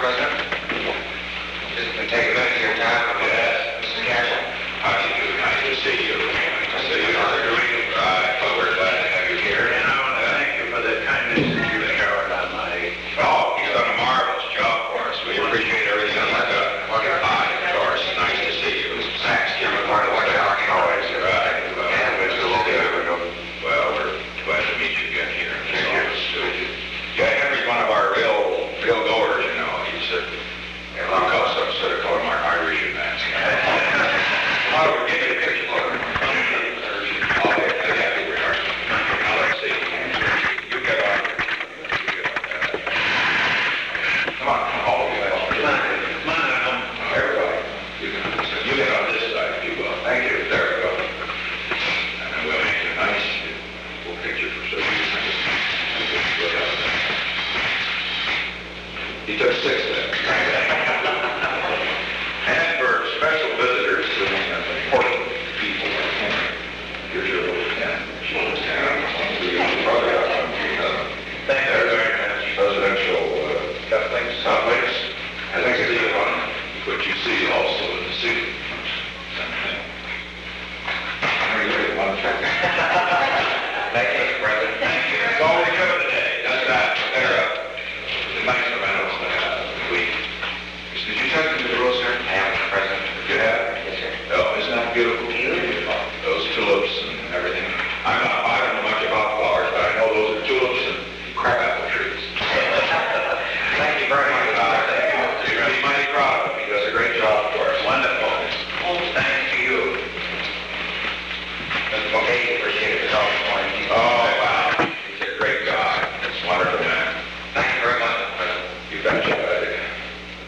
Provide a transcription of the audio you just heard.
President. Just take a minute of your time. Yes. Mrs. Castle. How do you do? Nice to see you. Nice to see you. Well, we're glad to have you here. And I want to thank you for the kindness that you showered on my... Oh, he's done a marvelous job for us. We appreciate everything he's done. Of course. Nice to see you. Mr. Sachs, you're part of what you're talking about. Always, you're right. And Mr. Logan. Well, we're glad to meet you again here in this office, too. Yeah, Henry's one of our real goers, you know. He's we call some sort of call him our Irish advance. Oh, we'll give you a picture for him. Oh, yeah, we are. Now, let's see. You get on. Come on. Oh, come on. Everybody. You get on this side, if you will. Thank you. There we go. And then we'll make a nice little picture for so you. He took 6 then.